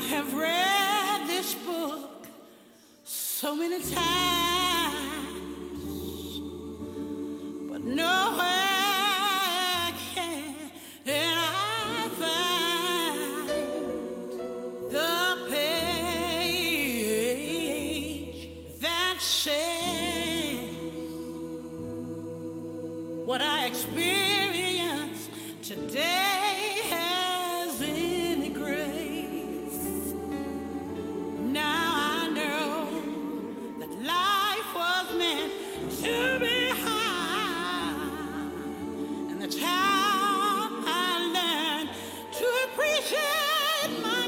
have read this book so many times, but nowhere can I find the page that says what I experienced today has any grace. Now I know that life was meant to be hard, and that's how I learned to appreciate my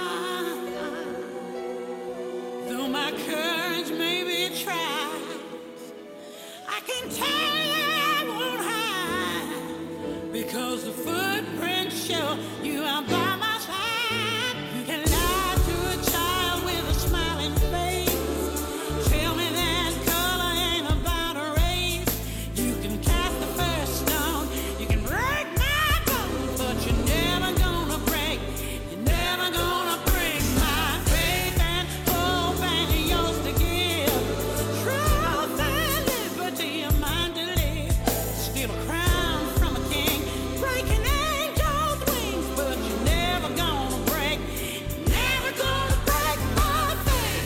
God. Though my courage may be tried, I can tell you I won't hide, because the footprints show you are by my side. You can lie to a child with a smiling face, tell me that color ain't about a race. You can cast the first stone, you can break my bones, but you're never gonna break, you're never gonna break my faith and hope and yours to give. Truth and liberty, a mind to live, steal a crown from a king, breaking angels' wings, but you're never gonna break, never gonna break my faith.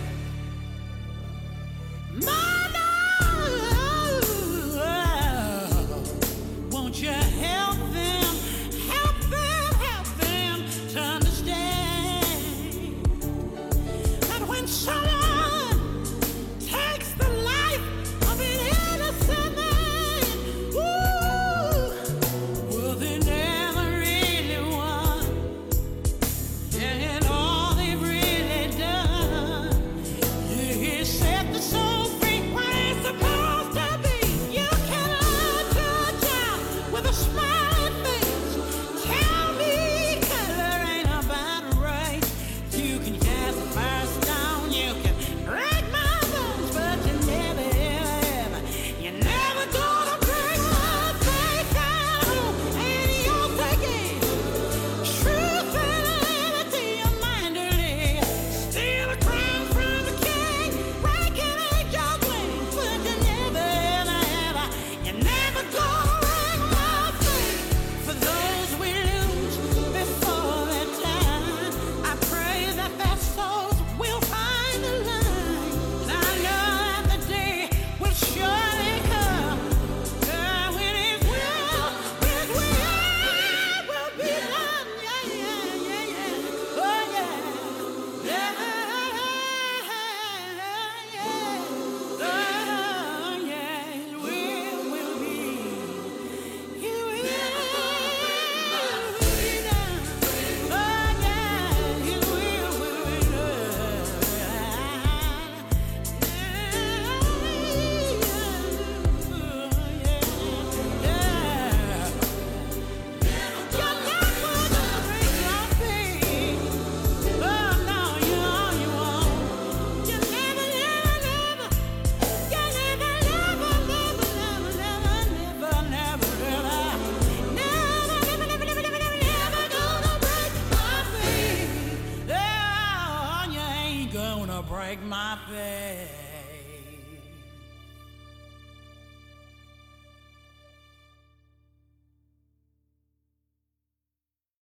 Mama, won't you help them, help them, help them to understand that when someone takes the life of an innocent man, well, they never really won. And all they've really done is set the soul free where it's supposed to be. You cannot touch out with a smiling face. Tell me color ain't about right. You can cast the first stone, you can break my bones, but you never, ever, ever, you're never gonna break my faith and hope and yours again. Truth and liberty, a mind to live, steal a crown from a king, breaking angels' wings, but you never, ever, ever, you're never gonna break my faith. For those we lose before their time, I pray that their souls will find the light. And I know that the day will surely come, when His will be done. Yeah, yeah, yeah, yeah. Oh yeah, yeah, yeah. Oh yeah, His will be. His will be done. Oh yeah, His will be break my faith.